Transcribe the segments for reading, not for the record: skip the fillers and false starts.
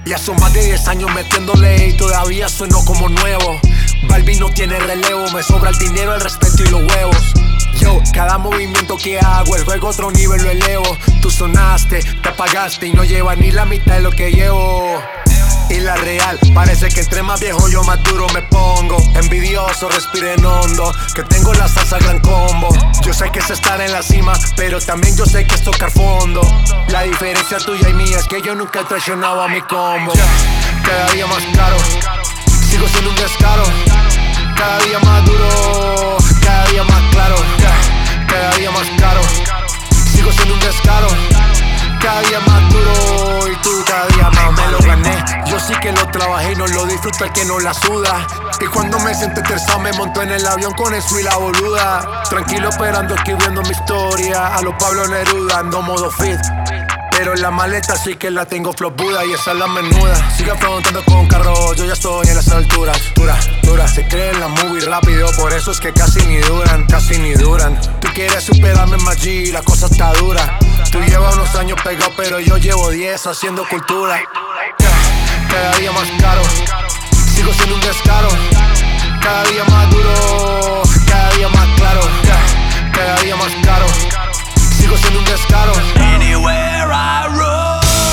Ya son más de 10 años metiéndole y todavía sueno como nuevo. Balvin no tiene relevo, me sobra el dinero, el respeto y los huevos. Yo, cada movimiento que hago, el juego a otro nivel lo elevo. Tú sonaste, te apagaste y no llevas ni la mitad de lo que llevo. Y la real, parece que entre más viejo yo más duro me pongo. Envidioso, respiren hondo, que tengo la salsa gran combo. Yo sé que es estar en la cima, pero también yo sé que es tocar fondo. La diferencia tuya y mía es que yo nunca he traicionado a mi combo. Cada día más caro, sigo siendo un descaro. Cada día más duro, cada día más claro. Cada día más caro, sigo siendo un descaro. Cada día más duro y tú cada día más me lo gané. Yo sí que lo trabajé y no lo disfruta el que no la suda. Y cuando me siento estresado me monto en el avión con eso y la boluda. Tranquilo esperando, escribiendo mi historia. A los Pablo Neruda, ando modo fit. Pero en la maleta sí que la tengo flop Buda y esa es la menuda. Siga preguntando con carro, yo ya estoy en las alturas. Dura, se creen la movie rápido, por eso es que casi ni duran. Tú quieres superarme más G, la cosa está dura. Tú llevas unos años pegado, pero yo llevo 10 haciendo cultura. Cada día más caro, sigo siendo un descaro. Cada día más duro, cada día más claro. Cada día más caro, sigo siendo un descaro. Anywhere I roam.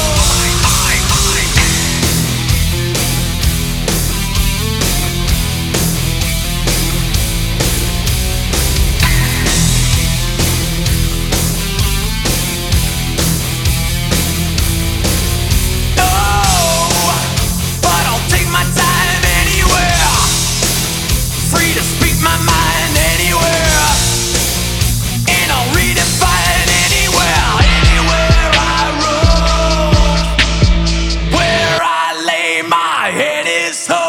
Free to speak my mind anywhere, and I'll redefine anywhere. Anywhere I roam, where I lay my head is home.